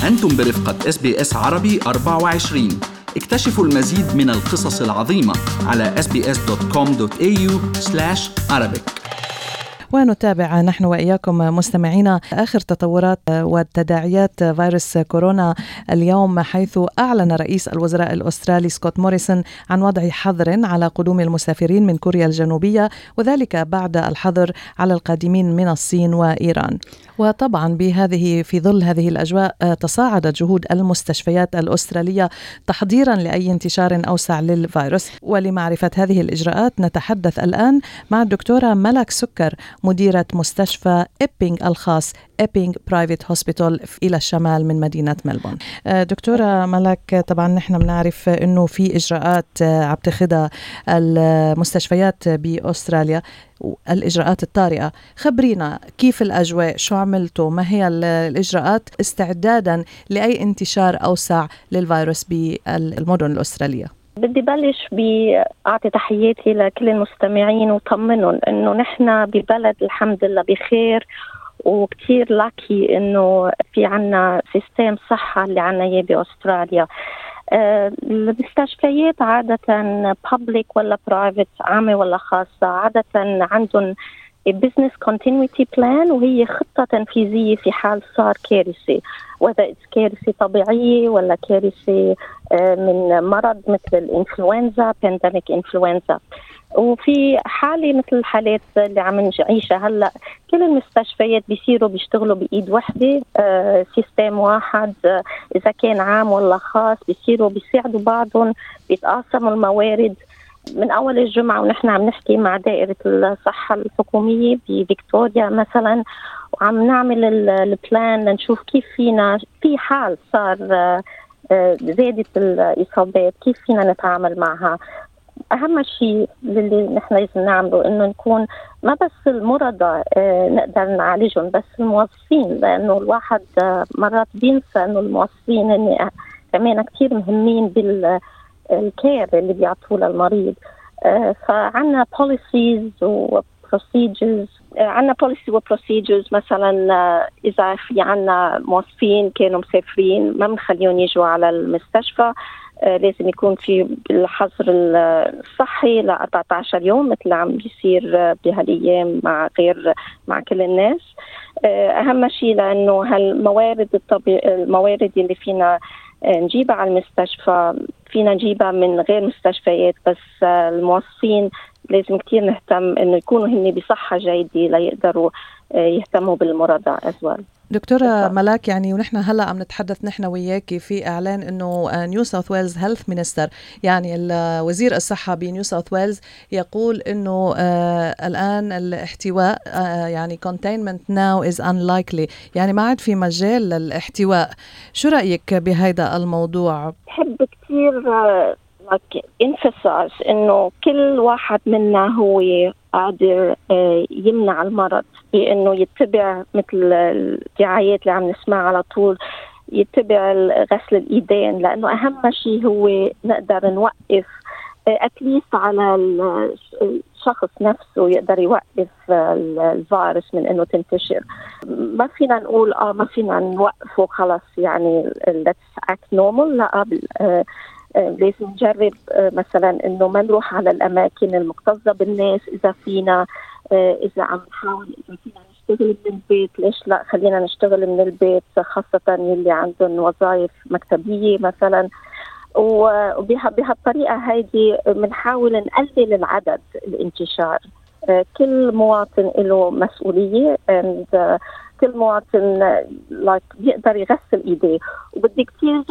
أنتم برفقة SBS عربي 24. اكتشفوا المزيد من القصص العظيمة على sbs.com.au/Arabic. ونتابع نحن وإياكم مستمعينا آخر تطورات وتداعيات فيروس كورونا اليوم، حيث أعلن رئيس الوزراء الأسترالي سكوت موريسون عن وضع حظر على قدوم المسافرين من كوريا الجنوبية، وذلك بعد الحظر على القادمين من الصين وإيران. وطبعا في ظل هذه الأجواء تصاعدت جهود المستشفيات الأسترالية تحضيرا لأي انتشار أوسع للفيروس. ولمعرفة هذه الإجراءات نتحدث الآن مع الدكتورة ملك سكر، مديرة مستشفى إبينغ الخاص إبينغ برايفت هوسبيتال إلى الشمال من مدينة ملبورن. دكتورة ملك، طبعا نحن بنعرف أنه في إجراءات عم تاخذها المستشفيات بأستراليا، الإجراءات الطارئة. خبرينا كيف الأجواء، شو عملتوا، ما هي الإجراءات استعدادا لأي انتشار أوسع للفيروس بالمدن الأسترالية؟ بدي بلش بأعطي تحياتي لكل المستمعين وطمنهم إنه نحن ببلد الحمد لله بخير، وكتير لاكي إنه في عنا سيستم صحة اللي عنا إياه بأستراليا. المستشفيات عادة public ولا private، عامة ولا خاصة، عادة عندهم business continuity plan، وهي خطة تنفيذية في حال صار كارثة، whether it's كارثة طبيعية ولا كارثة من مرض مثل الإنفلونزا، pandemic إنفلونزا. وفي حالة مثل الحالات اللي عم نعيشها هلأ، كل المستشفيات بيشتغلوا بإيد واحدة، سيستم واحد، إذا كان عام ولا خاص بيساعدوا بعضهم، بيتقاسموا الموارد. من أول الجمعة ونحن عم نحكي مع دائرة الصحة الحكومية بفيكتوريا مثلا، وعم نعمل البلان لنشوف كيف فينا في حال صار زادت الإصابات كيف فينا نتعامل معها. أهم شيء اللي نحن لازم نعمله إنه نكون ما بس المرضى نقدر نعالجهم، بس الموظفين، لأنه الواحد مرات بينسى إنه الموظفين إن كمان كتير مهمين بالكير اللي بيعطوه للمريض. فعنا policies وprocedures، عنا policy وprocedures. مثلا إذا في عنا موظفين كانوا مسافرين ما بنخليهم يجوا على المستشفى، لازم يكون في الحظر الصحي ل 14 يوم مثل عم بيصير بهالأيام مع كل الناس. أهم شيء لأنه هالموارد الموارد اللي فينا نجيبها على المستشفى فينا نجيبها من غير مستشفيات، بس الموظفين لازم كتير نهتم إنه يكونوا هن بصحة جيدة ليقدروا يهتموا بالمرضى أزوال. دكتورة ملاك، يعني ونحن هلأ عم نتحدث نحن وياكي في إعلان إنه نيو ساوث ويلز هيلث مينستر، يعني وزير الصحة بنيو ساوث ويلز، يقول إنه الآن الاحتواء يعني containment now is unlikely، يعني ما عاد في مجال للاحتواء. شو رأيك بهذا الموضوع؟ بحب كتير emphasize إنه كل واحد منا هو قادر يمنع المرض بأنه يتبع مثل الدعايات اللي عم نسمع على طول، يتبع غسل الإيدين، لأنه أهم شيء هو نقدر نوقف أتليست على الشخص نفسه، يقدر يوقف الفيروس من أنه تنتشر. ما فينا نقول ما فينا نوقفه خلاص يعني let's act normal، لا، لازم نجرب مثلا انه ما نروح على الاماكن المكتظه بالناس اذا فينا، اذا عم نحاول اذا فينا نشتغل من البيت ليش لا، خلينا نشتغل من البيت، خاصه اللي عندهم وظائف مكتبيه مثلا. وبهالطريقه هيدي بنحاول نقلل العدد الانتشار. كل مواطن له مسؤوليه، كل مواطن بيقدر يغسل ايديه. وبدي كثير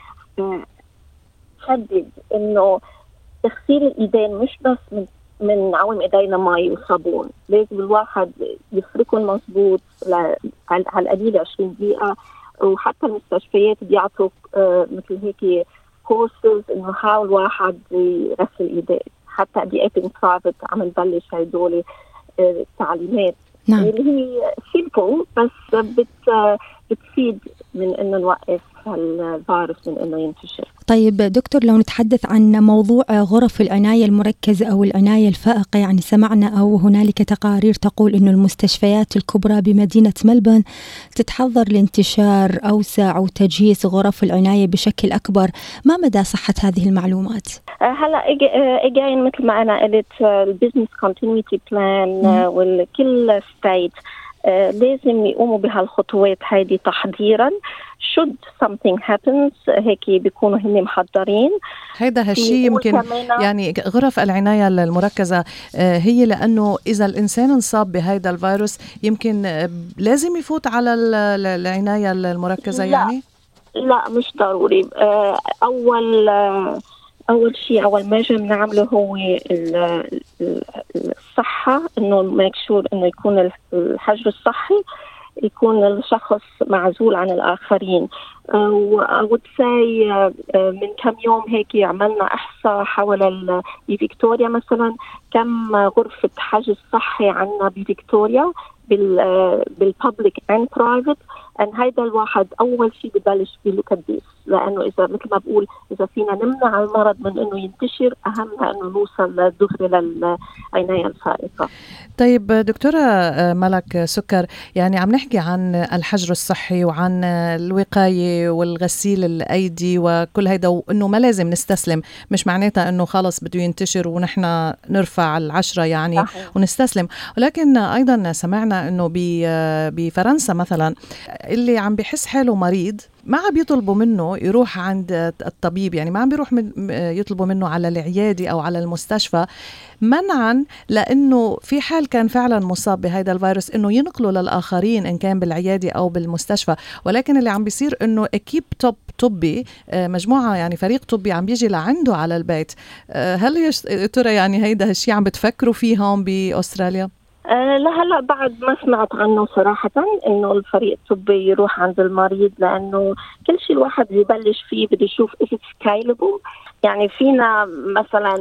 حدد انه تغسيل الايدين مش بس من نعوم ايدينا مي وصابون، لازم الواحد يفركهم مظبوط على القليل 20 دقيقه. وحتى المستشفيات بيعطوا مثل هيك كورسز انه حاول واحد يغسل ايديه. حتى بإبينغ برايفت عم نبلش هدول التعليمات اللي هي سيمبل بس بتفيد من إنه نوقف الفيروس من إنه ينتشر. طيب دكتور، لو نتحدث عن موضوع غرف العناية المركزة أو العناية الفائقة، يعني سمعنا أو هنالك تقارير تقول إنه المستشفيات الكبرى بمدينة ملبورن تتحضر لانتشار أوسع وتجهيز غرف العناية بشكل أكبر. ما مدى صحة هذه المعلومات؟ هلا اجين مثل ما أنا قلت البيزنس كونتينيوتي بلان والكل ستيت لازم يقوموا بهالخطوات هذه تحضيرا. should something happens هيك بيكونوا هن محضرين. هيدا هالشيء يمكن يعني غرف العناية المركزة هي لأنه إذا الإنسان انصاب بهيدا الفيروس يمكن لازم يفوت على العناية المركزة. يعني لا مش ضروري. أول شيء أول ما بنعمله هو الصحة، إنه ميك شور إنه يكون الحجر الصحي يكون الشخص معزول عن الآخرين. وأود ساي من كم يوم هيك عملنا إحصاء حول بفيكتوريا مثلا كم غرفة حجز صحي عنا بفيكتوريا بالبابليك and private. هيدا الواحد أول شيء ببلش بلوكاديس، لأنه إذا مثل ما بقول إذا فينا نمنع المرض من إنه ينتشر أهمها إنه نوصل دغري للعناية الفائقة. طيب دكتورة ملك سكر، يعني عم نحكي عن الحجر الصحي وعن الوقاية والغسيل الأيدي وكل هيدا، وإنه ما لازم نستسلم. مش معناتها إنه خلص بده ينتشر ونحن نرفع 10 يعني ونستسلم. ولكن أيضا سمعنا إنه بفرنسا مثلا اللي عم بيحس حاله مريض ما عم بيطلبوا منه يروح عند الطبيب، يعني ما عم بيروح يطلبوا منه على العيادة أو على المستشفى منعا، لأنه في حال كان فعلا مصاب بهذا الفيروس إنه ينقله للآخرين إن كان بالعيادة أو بالمستشفى. ولكن اللي عم بيصير إنه أكيب طبي، مجموعة يعني فريق طبي عم بيجي لعنده على البيت. هل ترى يعني هيدا هالشي عم بتفكروا فيهم بأستراليا؟ لا بعد ما سمعت عنه صراحة إنه الفريق الطبي يروح عند المريض، لأنه كل شيء الواحد يبلش فيه بده يشوف if it's scalable. يعني فينا مثلا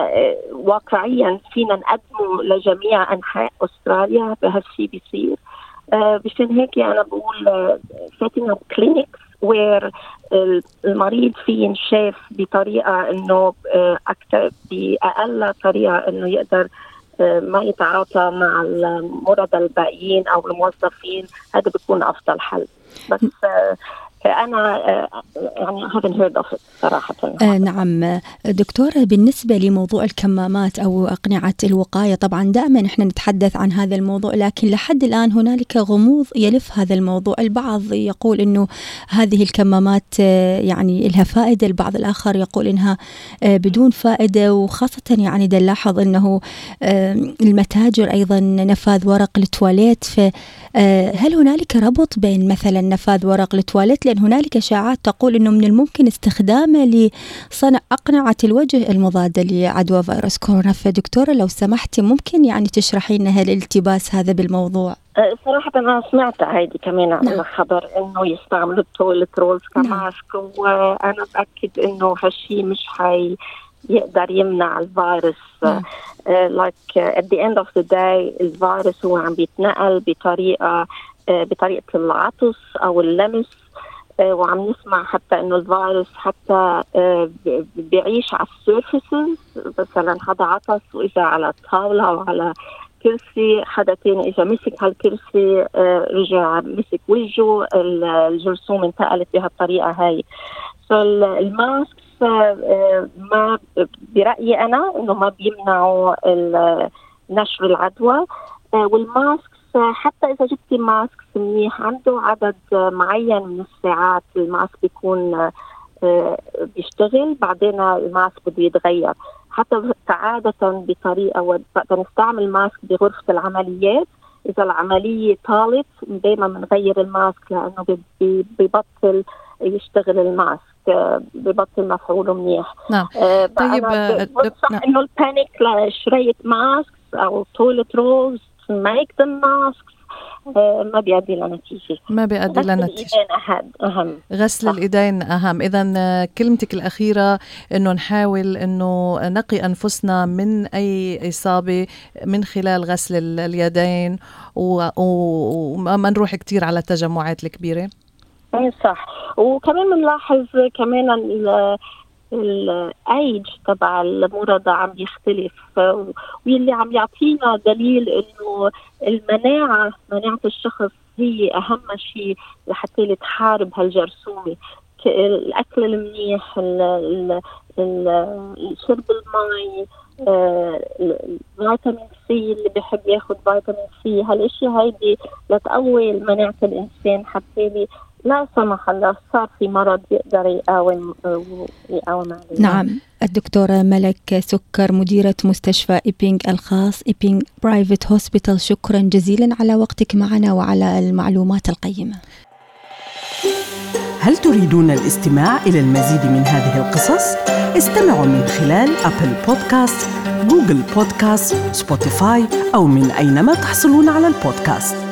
واقعيا فينا نقدمه لجميع أنحاء أستراليا بهالشيء بيصير. بشان هيك أنا بقول setting up clinics where المريض فيه ينشاف بطريقة إنه أكثر بأقل طريقة إنه يقدر ما يتعاطى مع المرضى الباقيين أو الموظفين. هذا بيكون أفضل حل. بس أنا يعني haven't heard of it صراحة. نعم دكتورة، بالنسبة لموضوع الكمامات أو أقنعة الوقاية، طبعا دائما نحن نتحدث عن هذا الموضوع، لكن لحد الآن هنالك غموض يلف هذا الموضوع. البعض يقول إنه هذه الكمامات يعني لها فائدة، البعض الآخر يقول إنها بدون فائدة، وخاصة يعني نلاحظ إنه المتاجر أيضا نفاذ ورق التواليت. فهل هنالك ربط بين مثلا نفاذ ورق التواليت، لأن هنالك إشاعات تقول إنه من الممكن استخدامه لصنع أقنعة الوجه المضادة لعدوى فيروس كورونا؟ فدكتورة لو سمحتي ممكن يعني تشرحي لنا الالتباس هذا بالموضوع؟ صراحة أنا سمعت هيدي كمان عن خبر إنه يستعملوا التواليت رولز كماسك، وأنا بأكد إنه هالشي مش يقدر يمنع الفيروس. like at the end of the day الفيروس هو عم بيتنقل بطريقة العطس أو اللمس. وعم نسمع حتى إنه الفيروس حتى بيعيش على السيرفيسز. مثلا حدا عطس وإجا على طاولة أو على كرسي، حدا تاني إجا مسك هالكرسي رجع مسك وجهه، الجرثوم انتقلت بهالطريقة هاي. الماسك ما برأيي أنا إنه ما بيمنعوا نشر العدوى. والماسك حتى إذا جبتي ماسك منيح عنده عدد معين من الساعات الماسك بيكون بيشتغل، بعدين الماسك بده يتغير. حتى عادة بطريقة نستعمل ماسك بغرفة العمليات. إذا العملية طالت دائما بنغير الماسك لأنه بيبطل يشتغل الماسك، ببطل مفعوله منيح. نعم. طيب صح إنه البانيك لشرية ماسك أو تويلت رولز make them masks ما بيؤدي لنتيجة. الإيدين أهم. غسل الإيدين أهم. إذن كلمتك الأخيرة إنه نحاول إنه نقي أنفسنا من أي إصابة من خلال غسل اليدين وما نروح كتير على التجمعات الكبيرة. صح. وكمان بنلاحظ كمان الايج تبع المرضى عم بيختلف، واللي عم يعطينا دليل انه مناعة الشخص هي اهم شيء لحتى تحارب هالجرثومة. الاكل المنيح، شرب المي، فيتامين سي، اللي بيحب ياخد فيتامين سي، هالاشياء هيدي لتقوي مناعة الانسان حتى لا سمح الله صار في مرض يقدر يقاوم عليه. نعم. الدكتورة ملك سكر، مديرة مستشفى إيبينغ الخاص، إيبينغ برايفت هوسبيتال، شكرا جزيلا على وقتك معنا وعلى المعلومات القيمة. هل تريدون الاستماع إلى المزيد من هذه القصص؟ استمعوا من خلال أبل بودكاست، جوجل بودكاست، سبوتيفاي، أو من أينما تحصلون على البودكاست.